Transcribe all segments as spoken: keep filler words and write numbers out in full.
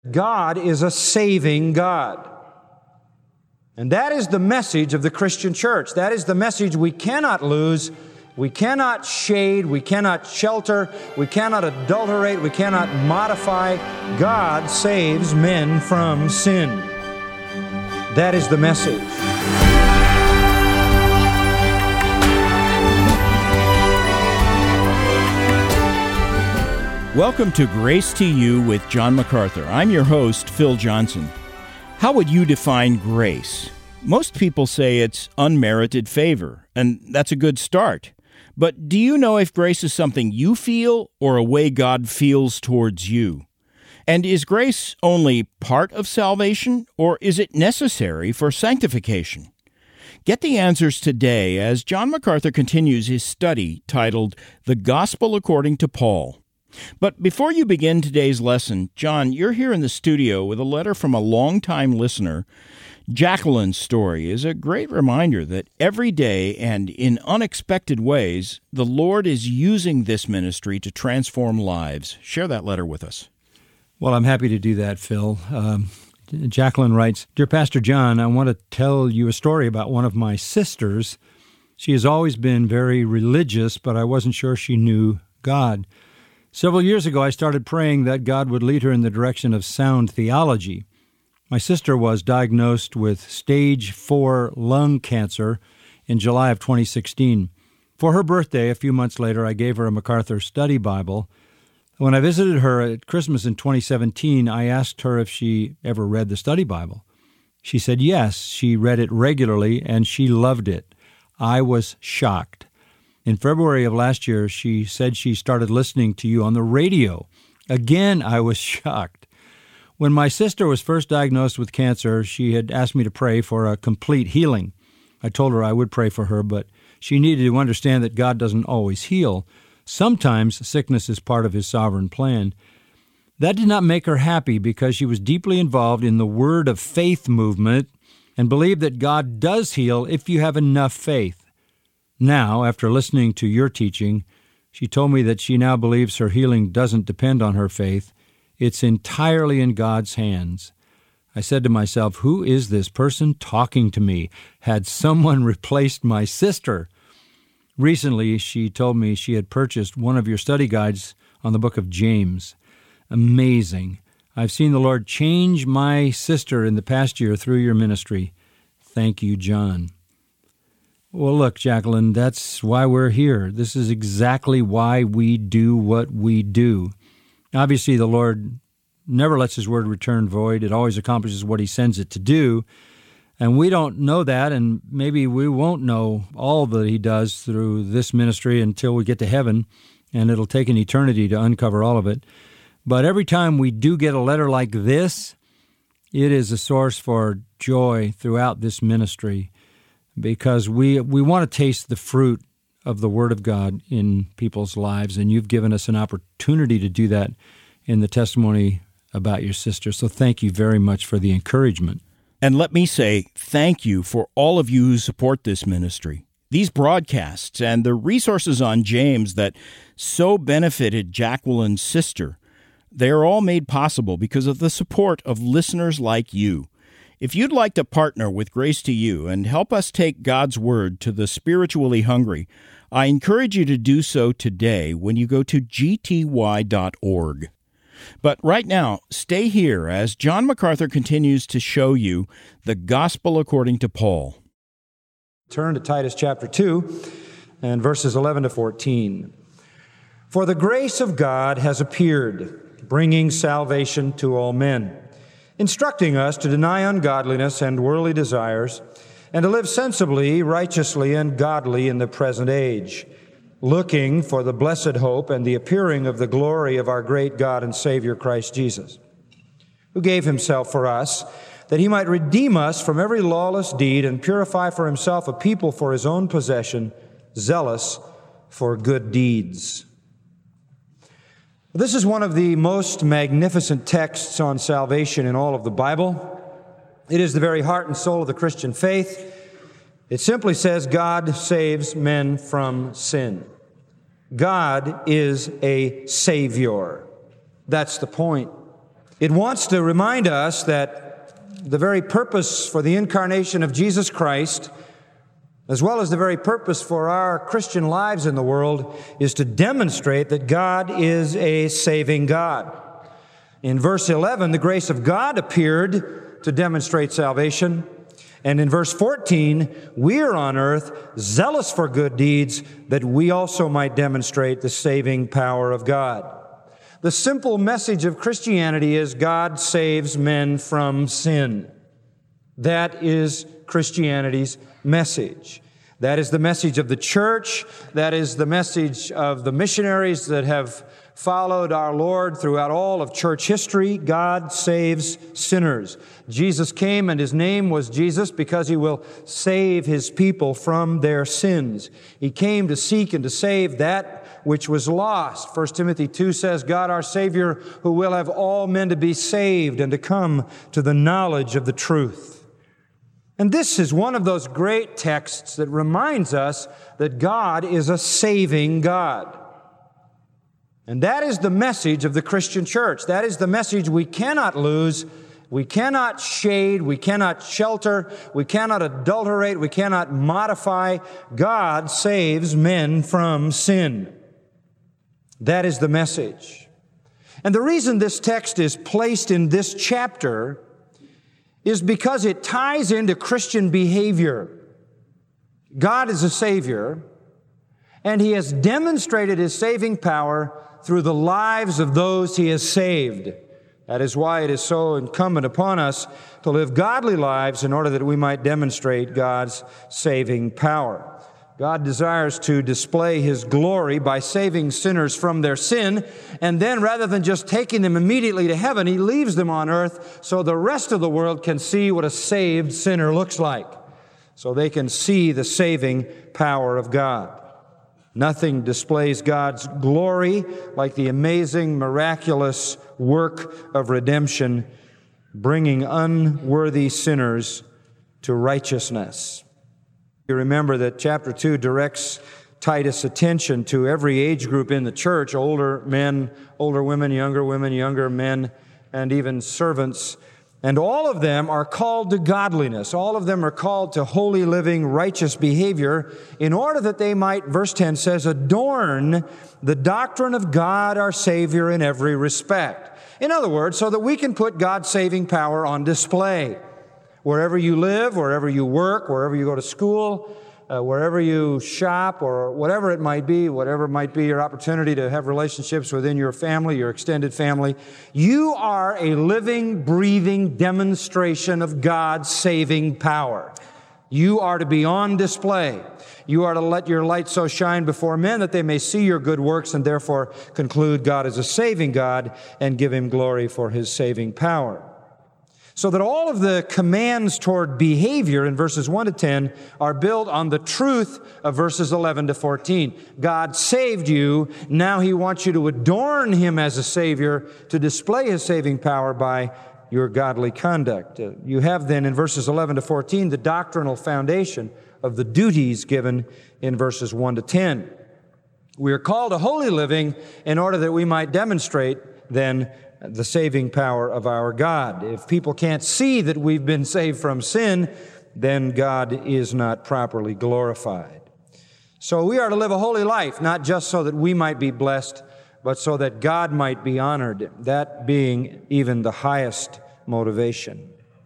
God is a saving God. And that is the message of the Christian church. That is the message we cannot lose, we cannot shade, we cannot shelter, we cannot adulterate, we cannot modify. God saves men from sin. That is the message. Welcome to Grace to You with John MacArthur. I'm your host, Phil Johnson. How would you define grace? Most people say it's unmerited favor, and that's a good start. But do you know if grace is something you feel or a way God feels towards you? And is grace only part of salvation, or is it necessary for sanctification? Get the answers today as John MacArthur continues his study titled The Gospel According to Paul. But before you begin today's lesson, John, you're here in the studio with a letter from a longtime listener. Jacqueline's story is a great reminder that every day and in unexpected ways, the Lord is using this ministry to transform lives. Share that letter with us. Well, I'm happy to do that, Phil. Um, Jacqueline writes, Dear Pastor John, I want to tell you a story about one of my sisters. She has always been very religious, but I wasn't sure she knew God. Several years ago, I started praying that God would lead her in the direction of sound theology. My sister was diagnosed with stage four lung cancer in July of twenty sixteen. For her birthday, a few months later, I gave her a MacArthur Study Bible. When I visited her at Christmas in twenty seventeen, I asked her if she ever read the Study Bible. She said yes, she read it regularly, and she loved it. I was shocked. In February of last year, she said she started listening to you on the radio. Again, I was shocked. When my sister was first diagnosed with cancer, she had asked me to pray for a complete healing. I told her I would pray for her, but she needed to understand that God doesn't always heal. Sometimes sickness is part of His sovereign plan. That did not make her happy because she was deeply involved in the Word of Faith movement and believed that God does heal if you have enough faith. Now, after listening to your teaching, she told me that she now believes her healing doesn't depend on her faith. It's entirely in God's hands. I said to myself, who is this person talking to me? Had someone replaced my sister? Recently, she told me she had purchased one of your study guides on the book of James. Amazing. I've seen the Lord change my sister in the past year through your ministry. Thank you, John. Well, look, Jacqueline, that's why we're here. This is exactly why we do what we do. Obviously, the Lord never lets His word return void. It always accomplishes what He sends it to do. And we don't know that, and maybe we won't know all that He does through this ministry until we get to heaven, and it'll take an eternity to uncover all of it. But every time we do get a letter like this, it is a source for joy throughout this ministry, because we we want to taste the fruit of the Word of God in people's lives, and you've given us an opportunity to do that in the testimony about your sister. So thank you very much for the encouragement. And let me say thank you for all of you who support this ministry. These broadcasts and the resources on James that so benefited Jacqueline's sister, they are all made possible because of the support of listeners like you. If you'd like to partner with Grace to You and help us take God's Word to the spiritually hungry, I encourage you to do so today when you go to g t y dot org. But right now, stay here as John MacArthur continues to show you the Gospel according to Paul. Turn to Titus chapter two and verses eleven to fourteen. For the grace of God has appeared, bringing salvation to all men, instructing us to deny ungodliness and worldly desires, and to live sensibly, righteously, and godly in the present age, looking for the blessed hope and the appearing of the glory of our great God and Savior Christ Jesus, who gave Himself for us, that He might redeem us from every lawless deed and purify for Himself a people for His own possession, zealous for good deeds. This is one of the most magnificent texts on salvation in all of the Bible. It is the very heart and soul of the Christian faith. It simply says God saves men from sin. God is a Savior. That's the point. It wants to remind us that the very purpose for the incarnation of Jesus Christ, as well as the very purpose for our Christian lives in the world, is to demonstrate that God is a saving God. In verse eleven, the grace of God appeared to demonstrate salvation. And in verse fourteen, we are on earth zealous for good deeds, that we also might demonstrate the saving power of God. The simple message of Christianity is God saves men from sin. That is Christianity's message. That is the message of the church. That is the message of the missionaries that have followed our Lord throughout all of church history. God saves sinners. Jesus came, and His name was Jesus because He will save His people from their sins. He came to seek and to save that which was lost. First Timothy two says, God our Savior, who will have all men to be saved and to come to the knowledge of the truth. And this is one of those great texts that reminds us that God is a saving God. And that is the message of the Christian church. That is the message we cannot lose, we cannot shade, we cannot shelter, we cannot adulterate, we cannot modify. God saves men from sin. That is the message. And the reason this text is placed in this chapter is because it ties into Christian behavior. God is a Savior, and He has demonstrated His saving power through the lives of those He has saved. That is why it is so incumbent upon us to live godly lives in order that we might demonstrate God's saving power. God desires to display His glory by saving sinners from their sin, and then rather than just taking them immediately to heaven, He leaves them on earth so the rest of the world can see what a saved sinner looks like, so they can see the saving power of God. Nothing displays God's glory like the amazing, miraculous work of redemption, bringing unworthy sinners to righteousness. You remember that chapter two directs Titus' attention to every age group in the church, older men, older women, younger women, younger men, and even servants. And all of them are called to godliness. All of them are called to holy living, righteous behavior in order that they might, verse ten says, adorn the doctrine of God our Savior in every respect. In other words, so that we can put God's saving power on display. Wherever you live, wherever you work, wherever you go to school, uh, wherever you shop, or whatever it might be, whatever might be your opportunity to have relationships within your family, your extended family, you are a living, breathing demonstration of God's saving power. You are to be on display. You are to let your light so shine before men that they may see your good works and therefore conclude God is a saving God and give Him glory for His saving power. So that all of the commands toward behavior in verses one to ten are built on the truth of verses eleven to fourteen. God saved you. Now He wants you to adorn Him as a Savior, to display His saving power by your godly conduct. Uh, you have then in verses eleven to fourteen the doctrinal foundation of the duties given in verses one to ten. We are called to holy living in order that we might demonstrate then the saving power of our God. If people can't see that we've been saved from sin, then God is not properly glorified. So we are to live a holy life, not just so that we might be blessed, but so that God might be honored, that being even the highest motivation.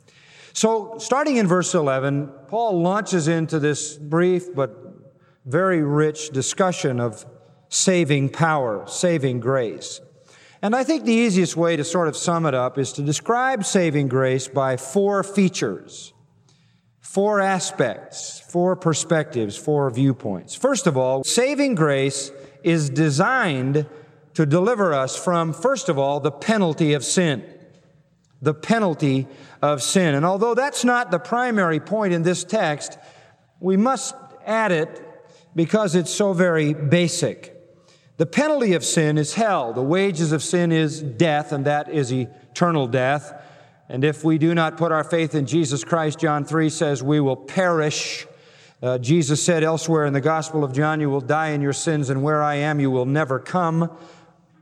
So starting in verse eleven, Paul launches into this brief but very rich discussion of saving power, saving grace. And I think the easiest way to sort of sum it up is to describe saving grace by four features, four aspects, four perspectives, four viewpoints. First of all, saving grace is designed to deliver us from, first of all, the penalty of sin. The penalty of sin. And although that's not the primary point in this text, we must add it because it's so very basic. The penalty of sin is hell. The wages of sin is death, and that is eternal death. And if we do not put our faith in Jesus Christ, John three says we will perish. Uh, Jesus said elsewhere in the Gospel of John, you will die in your sins, and where I am you will never come.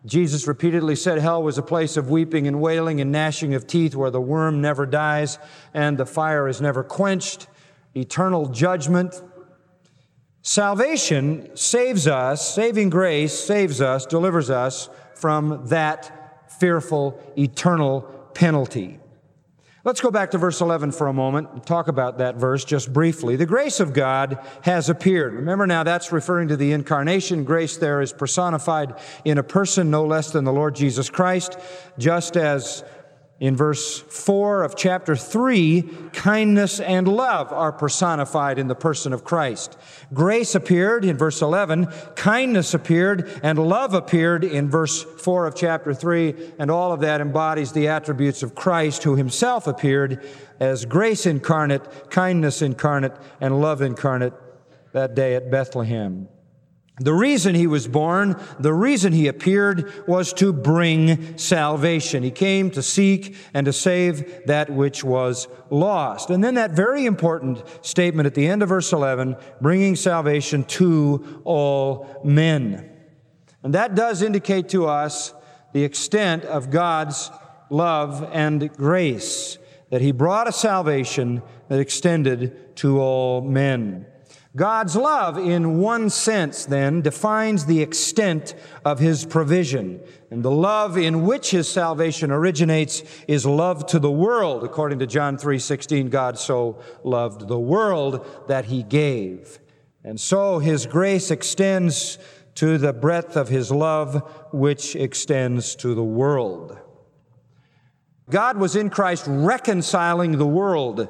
Jesus repeatedly said hell was a place of weeping and wailing and gnashing of teeth, where the worm never dies and the fire is never quenched, eternal judgment. Salvation saves us, saving grace saves us, delivers us from that fearful eternal penalty. Let's go back to verse eleven for a moment and talk about that verse just briefly. The grace of God has appeared. Remember now, that's referring to the incarnation. Grace there is personified in a person no less than the Lord Jesus Christ, just as in verse four of chapter three, kindness and love are personified in the person of Christ. Grace appeared in verse eleven, kindness appeared, and love appeared in verse four of chapter three, and all of that embodies the attributes of Christ, who himself appeared as grace incarnate, kindness incarnate, and love incarnate that day at Bethlehem. The reason he was born, the reason he appeared, was to bring salvation. He came to seek and to save that which was lost. And then that very important statement at the end of verse eleven, bringing salvation to all men. And that does indicate to us the extent of God's love and grace, that he brought a salvation that extended to all men. God's love, in one sense, then, defines the extent of his provision. And the love in which his salvation originates is love to the world. According to John three sixteen, God so loved the world that he gave. And so his grace extends to the breadth of his love, which extends to the world. God was in Christ reconciling the world.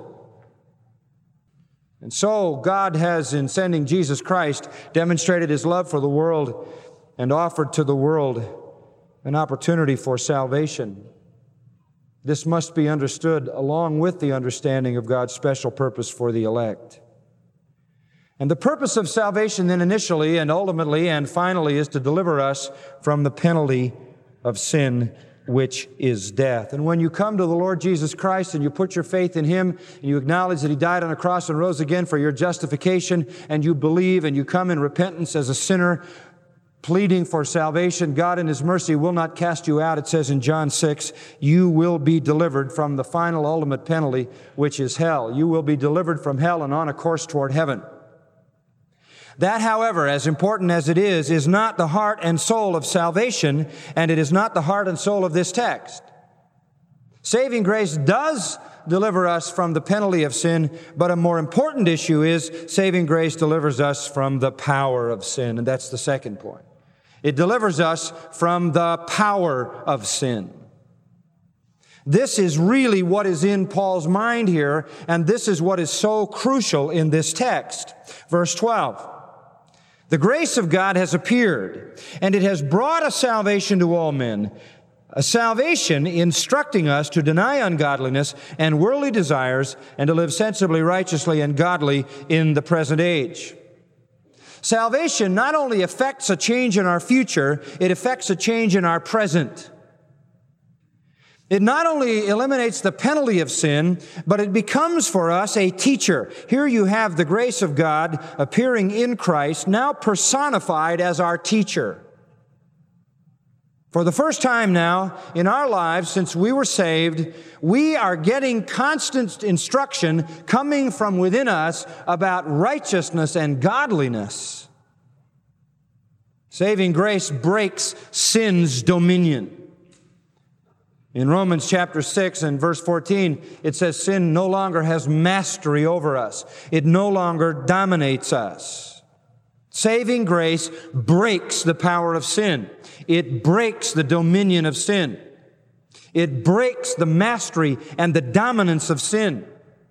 And so God has, in sending Jesus Christ, demonstrated his love for the world and offered to the world an opportunity for salvation. This must be understood along with the understanding of God's special purpose for the elect. And the purpose of salvation then initially and ultimately and finally is to deliver us from the penalty of sin, which is death. And when you come to the Lord Jesus Christ and you put your faith in him and you acknowledge that he died on a cross and rose again for your justification, and you believe and you come in repentance as a sinner pleading for salvation, God in his mercy will not cast you out. It says in John six, you will be delivered from the final ultimate penalty, which is hell. You will be delivered from hell and on a course toward heaven. That, however, as important as it is, is not the heart and soul of salvation, and it is not the heart and soul of this text. Saving grace does deliver us from the penalty of sin, but a more important issue is saving grace delivers us from the power of sin, and that's the second point. It delivers us from the power of sin. This is really what is in Paul's mind here, and this is what is so crucial in this text. Verse twelve. The grace of God has appeared, and it has brought a salvation to all men, a salvation instructing us to deny ungodliness and worldly desires and to live sensibly, righteously, and godly in the present age. Salvation not only affects a change in our future, it affects a change in our present. It not only eliminates the penalty of sin, but it becomes for us a teacher. Here you have the grace of God appearing in Christ, now personified as our teacher. For the first time now in our lives, since we were saved, we are getting constant instruction coming from within us about righteousness and godliness. Saving grace breaks sin's dominion. In Romans chapter six and verse fourteen, it says sin no longer has mastery over us. It no longer dominates us. Saving grace breaks the power of sin. It breaks the dominion of sin. It breaks the mastery and the dominance of sin.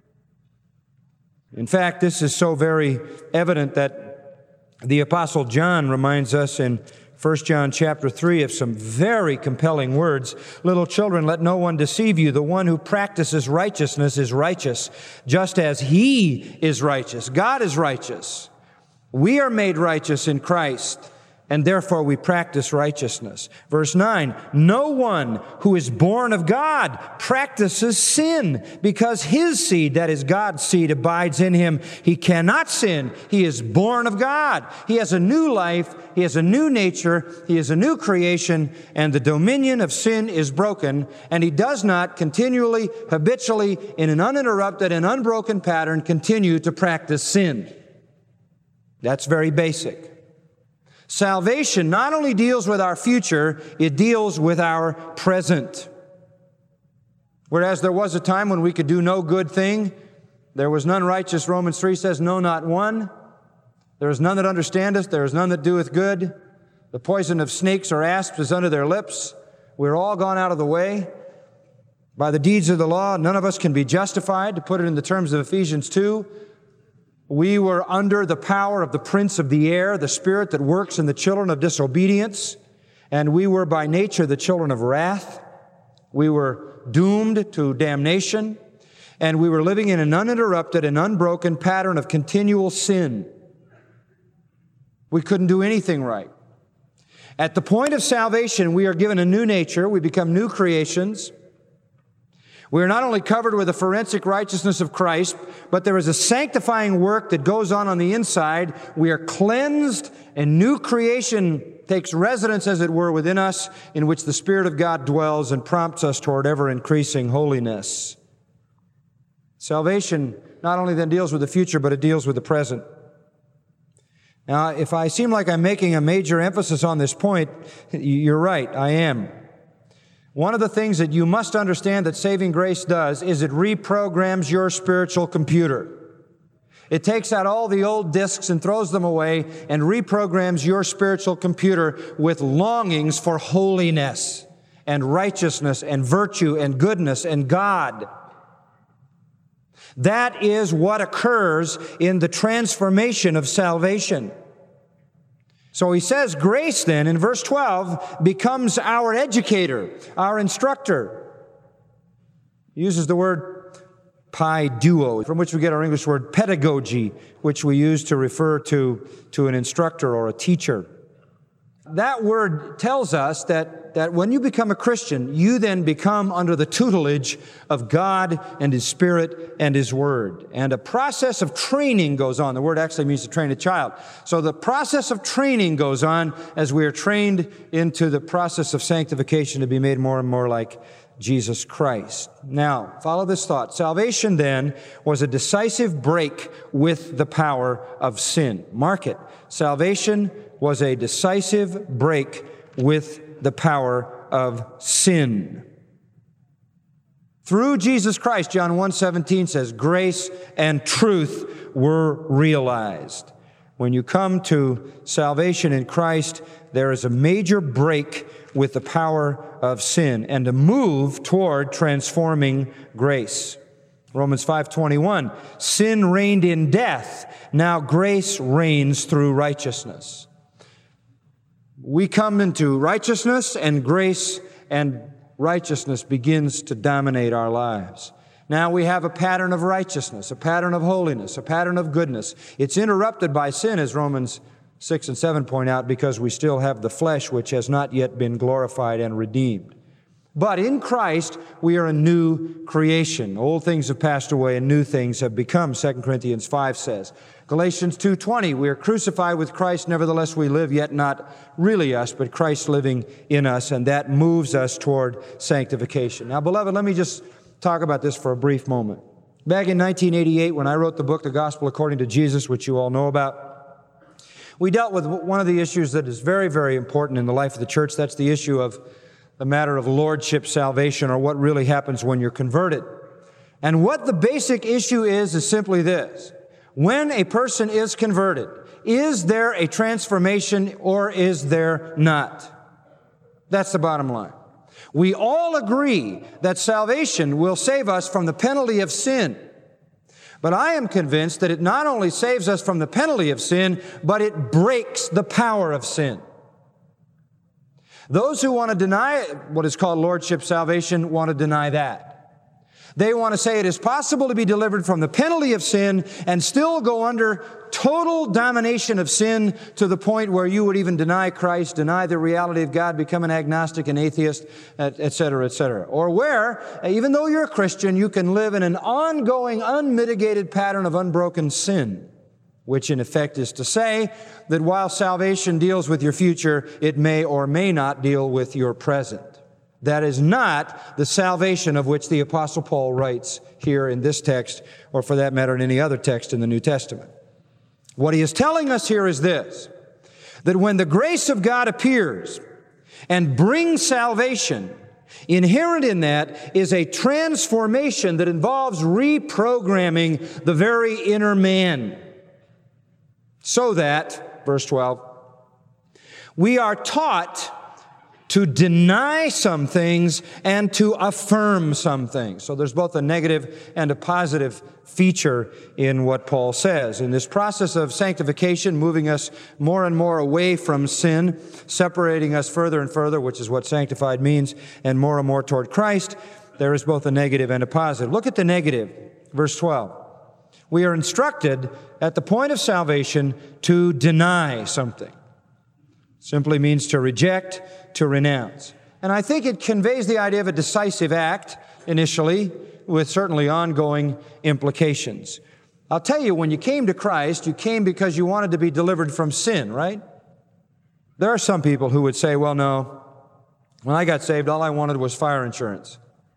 In fact, this is so very evident that the Apostle John reminds us in First John chapter three of some very compelling words. Little children, let no one deceive you. The one who practices righteousness is righteous, just as he is righteous. God is righteous. We are made righteous in Christ and therefore we practice righteousness. Verse nine, no one who is born of God practices sin, because his seed, that is God's seed, abides in him. He cannot sin. He is born of God. He has a new life. He has a new nature. He is a new creation, and the dominion of sin is broken, and he does not continually, habitually, in an uninterrupted and unbroken pattern, continue to practice sin. That's very basic. Salvation not only deals with our future, it deals with our present. Whereas there was a time when we could do no good thing, there was none righteous, Romans three says, no, not one. There is none that understandeth, there is none that doeth good. The poison of snakes or asps is under their lips. We're all gone out of the way. By the deeds of the law, none of us can be justified. To put it in the terms of Ephesians two, we were under the power of the prince of the air, the spirit that works in the children of disobedience, and we were by nature the children of wrath. We were doomed to damnation, and we were living in an uninterrupted and unbroken pattern of continual sin. We couldn't do anything right. At the point of salvation, we are given a new nature. We become new creations. We are not only covered with the forensic righteousness of Christ, but there is a sanctifying work that goes on on the inside. We are cleansed, and new creation takes residence, as it were, within us, in which the Spirit of God dwells and prompts us toward ever-increasing holiness. Salvation not only then deals with the future, but it deals with the present. Now, if I seem like I'm making a major emphasis on this point, you're right, I am. One of the things that you must understand that saving grace does is it reprograms your spiritual computer. It takes out all the old disks and throws them away and reprograms your spiritual computer with longings for holiness and righteousness and virtue and goodness and God. That is what occurs in the transformation of salvation. So he says grace then, in verse twelve, becomes our educator, our instructor. He uses the word paiduo, from which we get our English word pedagogy, which we use to refer to, to an instructor or a teacher. That word tells us that, that when you become a Christian, you then become under the tutelage of God and His Spirit and His Word. And a process of training goes on. The word actually means to train a child. So the process of training goes on as we are trained into the process of sanctification to be made more and more like Jesus Christ. Now, follow this thought. Salvation then was a decisive break with the power of sin. Mark it. Salvation was a decisive break with the power of sin. Through Jesus Christ, John one seventeen says, grace and truth were realized. When you come to salvation in Christ, there is a major break with the power of sin and a move toward transforming grace. Romans five twenty-one, sin reigned in death, now grace reigns through righteousness. We come into righteousness, and grace and righteousness begins to dominate our lives. Now we have a pattern of righteousness, a pattern of holiness, a pattern of goodness. It's interrupted by sin, as Romans six and seven point out, because we still have the flesh which has not yet been glorified and redeemed. But in Christ, we are a new creation. Old things have passed away and new things have become, Second Corinthians five says. Galatians two twenty, we are crucified with Christ, nevertheless we live, yet not really us, but Christ living in us, and that moves us toward sanctification. Now, beloved, let me just talk about this for a brief moment. Back in nineteen eighty-eight, when I wrote the book, The Gospel According to Jesus, which you all know about, we dealt with one of the issues that is very, very important in the life of the church. That's the issue of the matter of lordship salvation, or what really happens when you're converted. And what the basic issue is, is simply this. When a person is converted, is there a transformation or is there not? That's the bottom line. We all agree that salvation will save us from the penalty of sin. But I am convinced that it not only saves us from the penalty of sin, but it breaks the power of sin. Those who want to deny what is called lordship salvation want to deny that. They want to say it is possible to be delivered from the penalty of sin and still go under total domination of sin to the point where you would even deny Christ, deny the reality of God, become an agnostic, an atheist, et cetera, et cetera. Or where, even though you're a Christian, you can live in an ongoing, unmitigated pattern of unbroken sin, which in effect is to say that while salvation deals with your future, it may or may not deal with your present. That is not the salvation of which the Apostle Paul writes here in this text, or for that matter in any other text in the New Testament. What he is telling us here is this, that when the grace of God appears and brings salvation, inherent in that is a transformation that involves reprogramming the very inner man. So that, verse twelve, we are taught to deny some things and to affirm some things. So there's both a negative and a positive feature in what Paul says. In this process of sanctification, moving us more and more away from sin, separating us further and further, which is what sanctified means, and more and more toward Christ, there is both a negative and a positive. Look at the negative, verse twelve. We are instructed at the point of salvation to deny something. Simply means to reject, to renounce. And I think it conveys the idea of a decisive act initially, with certainly ongoing implications. I'll tell you, when you came to Christ, you came because you wanted to be delivered from sin, right? There are some people who would say, well, no, when I got saved, all I wanted was fire insurance.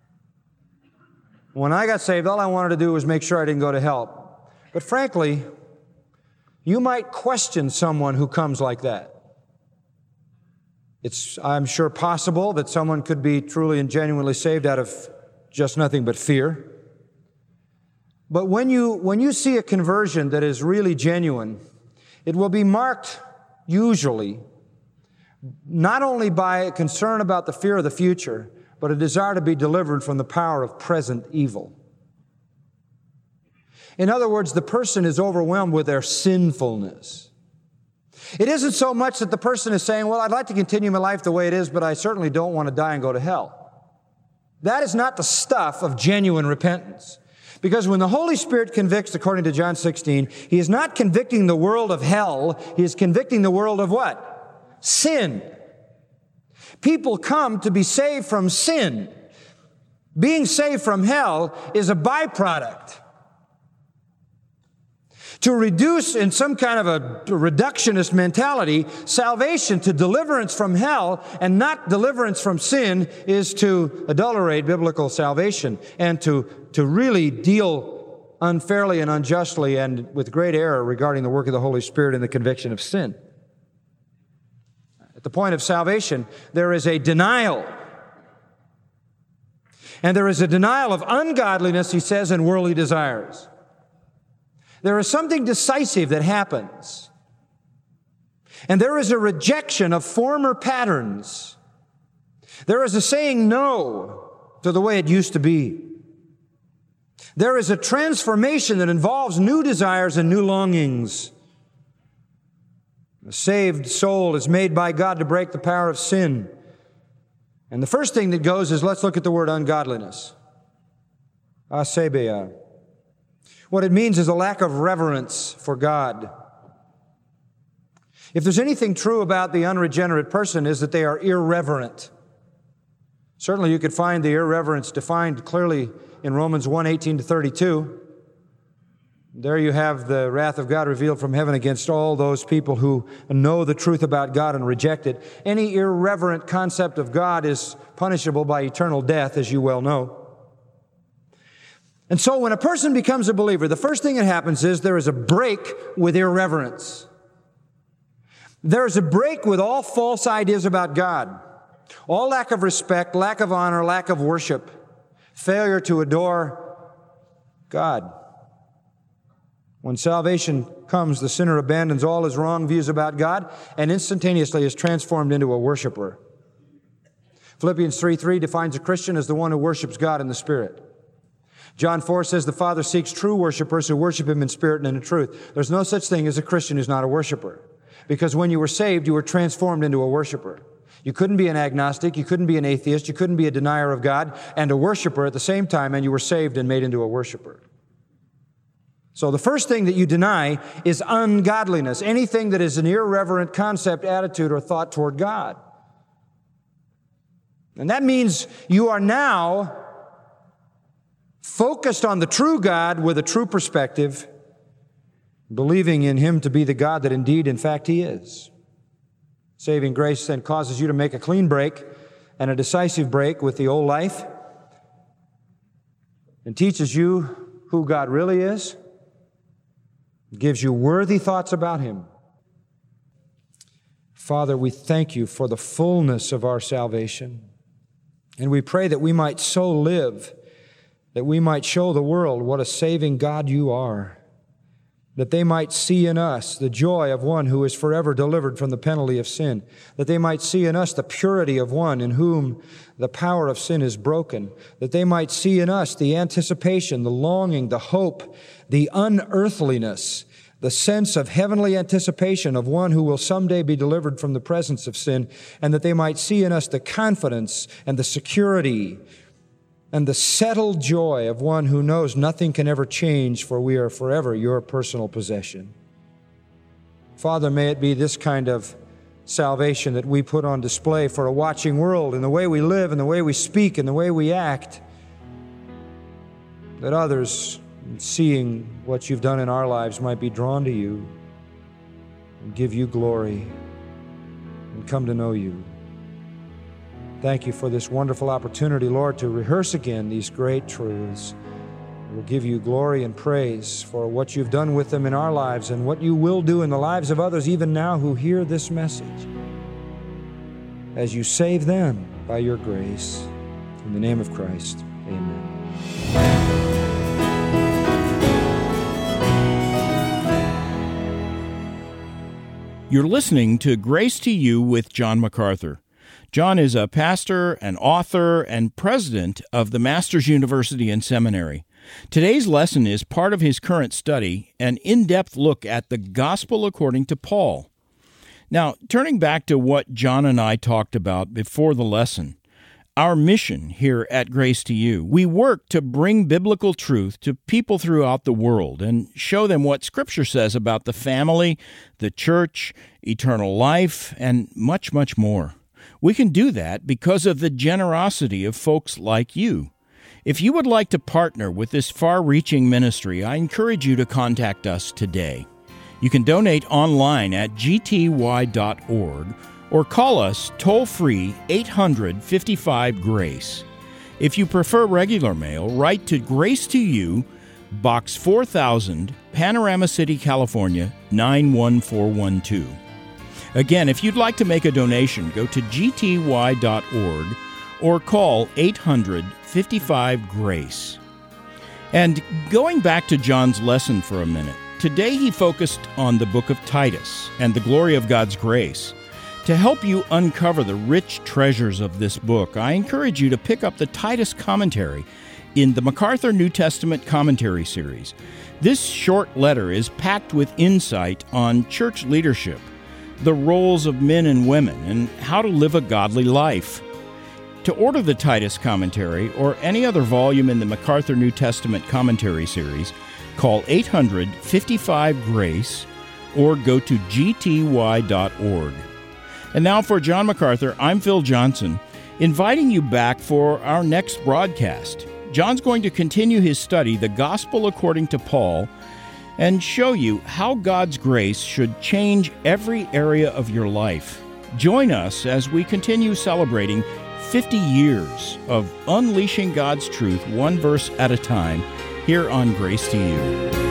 When I got saved, all I wanted to do was make sure I didn't go to hell. But frankly, you might question someone who comes like that. It's, I'm sure, possible that someone could be truly and genuinely saved out of just nothing but fear. But when you, when you see a conversion that is really genuine, it will be marked, usually, not only by a concern about the fear of the future, but a desire to be delivered from the power of present evil. In other words, the person is overwhelmed with their sinfulness. It isn't so much that the person is saying, well, I'd like to continue my life the way it is, but I certainly don't want to die and go to hell. That is not the stuff of genuine repentance. Because when the Holy Spirit convicts, according to John sixteen, He is not convicting the world of hell, He is convicting the world of what? Sin. People come to be saved from sin. Being saved from hell is a byproduct. To reduce in some kind of a reductionist mentality, salvation to deliverance from hell and not deliverance from sin is to adulterate biblical salvation and to, to really deal unfairly and unjustly and with great error regarding the work of the Holy Spirit in the conviction of sin. At the point of salvation, there is a denial. And there is a denial of ungodliness, he says, and worldly desires. There is something decisive that happens. And there is a rejection of former patterns. There is a saying no to the way it used to be. There is a transformation that involves new desires and new longings. A saved soul is made by God to break the power of sin. And the first thing that goes is, let's look at the word ungodliness. Asebia. What it means is a lack of reverence for God. If there's anything true about the unregenerate person, is that they are irreverent. Certainly you could find the irreverence defined clearly in Romans one, eighteen to thirty-two. There you have the wrath of God revealed from heaven against all those people who know the truth about God and reject it. Any irreverent concept of God is punishable by eternal death, as you well know. And so when a person becomes a believer, the first thing that happens is there is a break with irreverence. There is a break with all false ideas about God. All lack of respect, lack of honor, lack of worship, failure to adore God. When salvation comes, the sinner abandons all his wrong views about God and instantaneously is transformed into a worshiper. Philippians three three defines a Christian as the one who worships God in the Spirit. John four says the Father seeks true worshipers who worship Him in spirit and in truth. There's no such thing as a Christian who's not a worshiper. Because when you were saved, you were transformed into a worshiper. You couldn't be an agnostic, you couldn't be an atheist, you couldn't be a denier of God and a worshiper at the same time, and you were saved and made into a worshiper. So the first thing that you deny is ungodliness, anything that is an irreverent concept, attitude, or thought toward God. And that means you are now focused on the true God with a true perspective, believing in Him to be the God that indeed, in fact, He is. Saving grace then causes you to make a clean break and a decisive break with the old life and teaches you who God really is, gives you worthy thoughts about Him. Father, we thank You for the fullness of our salvation, and we pray that we might so live that we might show the world what a saving God You are, that they might see in us the joy of one who is forever delivered from the penalty of sin, that they might see in us the purity of one in whom the power of sin is broken, that they might see in us the anticipation, the longing, the hope, the unearthliness, the sense of heavenly anticipation of one who will someday be delivered from the presence of sin, and that they might see in us the confidence and the security and the settled joy of one who knows nothing can ever change, for we are forever Your personal possession. Father, may it be this kind of salvation that we put on display for a watching world in the way we live, in the way we speak, in the way we act, that others, seeing what You've done in our lives, might be drawn to You and give You glory and come to know You. Thank You for this wonderful opportunity, Lord, to rehearse again these great truths. We'll give You glory and praise for what You've done with them in our lives and what You will do in the lives of others even now who hear this message, as You save them by Your grace. In the name of Christ, amen. You're listening to Grace to You with John MacArthur. John is a pastor, an author, and president of the Masters University and Seminary. Today's lesson is part of his current study, an in-depth look at the Gospel according to Paul. Now, turning back to what John and I talked about before the lesson, our mission here at Grace to You, we work to bring biblical truth to people throughout the world and show them what Scripture says about the family, the church, eternal life, and much, much more. We can do that because of the generosity of folks like you. If you would like to partner with this far-reaching ministry, I encourage you to contact us today. You can donate online at g t y dot org or call us toll-free eight hundred, fifty-five, GRACE. If you prefer regular mail, write to Grace to You, Box four thousand, Panorama City, California, nine one four one two. Again, if you'd like to make a donation, go to g t y dot org or call eight hundred, fifty-five, GRACE. And going back to John's lesson for a minute, today he focused on the book of Titus and the glory of God's grace. To help you uncover the rich treasures of this book, I encourage you to pick up the Titus commentary in the MacArthur New Testament Commentary Series. This short letter is packed with insight on church leadership, the roles of men and women, and how to live a godly life. To order the Titus commentary or any other volume in the MacArthur New Testament Commentary Series, call eight hundred, fifty-five, GRACE or go to g t y dot org. And now for John MacArthur, I'm Phil Johnson, inviting you back for our next broadcast. John's going to continue his study, The Gospel According to Paul, and show you how God's grace should change every area of your life. Join us as we continue celebrating fifty years of unleashing God's truth one verse at a time here on Grace to You.